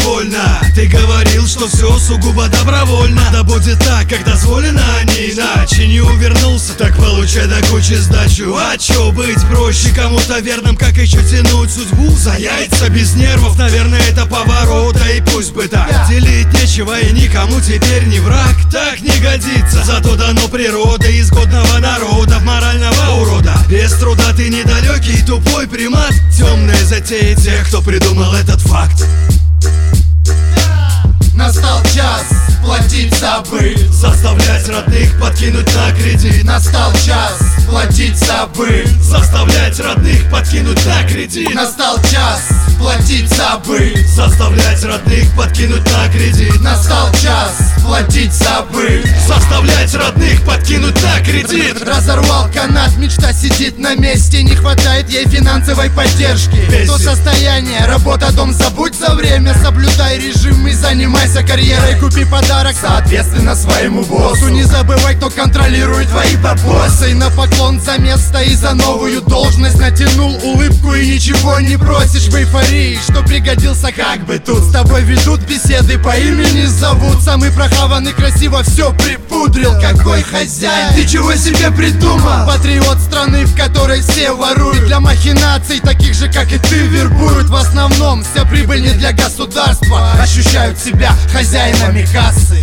невольно. Ты говорил, что все сугубо добровольно. Да будет так, как дозволено, а не иначе. Не увернулся, так получай до кучи сдачу. А чё быть проще кому-то верным, как еще тянуть судьбу за яйца без нервов? Наверное, это поворот, да и пусть бы так. Делить нечего и никому теперь не враг. Так не годится, зато дано природой из годного народа в морального урода. Без труда ты недалекий, тупой примат. Темные затеи тех, кто придумал этот факт. Настал час платить за быт, заставлять родных подкинуть на кредит. Настал час платить за быт, заставлять родных подкинуть на кредит. Настал час платить за быт, заставлять родных подкинуть на кредит. Настал час платить за быт, заставлять родных подкинуть на кредит. Разорвал канат, мечта сидит на месте, не хватает ей финансовой поддержки. То состояние, работа, дом, забудь за время. Соблюдай режим и занимайся карьерой. Купи подарок соответственно своему боссу. Не забывай, кто контролирует твои бабосы. На поклон за место и за новую должность. Натянул улыбку и ничего не просишь в эйфории, что пригодился как бы тут. С тобой ведут беседы, по имени зовут. Самый прохаванный красиво все припудрил. Какой хозяин, ты чего себе придумал? Патриот страны, в которой все воруют. Для махинаций, таких же как и ты, вербуют. В основном вся прибыль не для государства. Ощущают себя хозяинами кассы.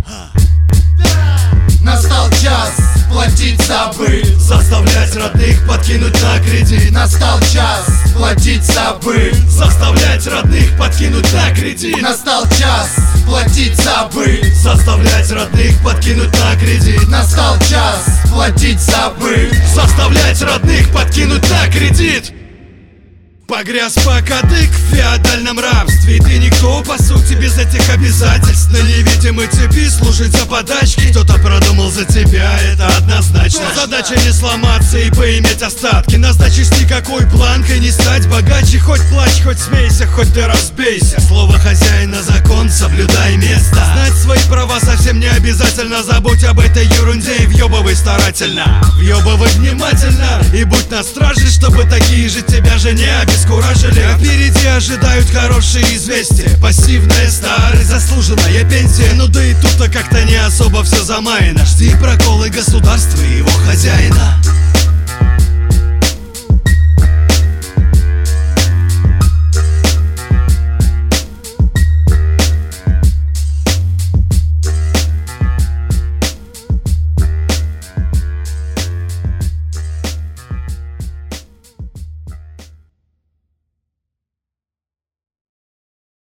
Настал час платить за быт, заставлять родных подкинуть на кредит. Настал час платить за быт, заставлять родных подкинуть на кредит. Настал час платить за быт, заставлять родных подкинуть на кредит. Настал час платить за быт, заставлять родных подкинуть на кредит. Погряз по кадык в феодальном рабстве. Ты никто, по сути, без этих обязательств. На невидимой цепи служить за подачки. Кто-то продумал за тебя, это однозначно. Задача не сломаться и поиметь остатки. Назначишь никакой планкой, не стать богаче. Хоть плачь, хоть смейся, хоть ты разбейся. Слово хозяина закон, соблюдай место. Знать свои права совсем не обязательно. Забудь об этой ерунде и въебывай старательно. Въебывай внимательно и будь на страже, чтобы такие же тебя же не обескуражили. Впереди ожидают хорошие известия. Пассивная старость, заслуженная пенсия. Ну да и тут-то как-то не особо все замаяно. Жди проколы государства и его хозяина.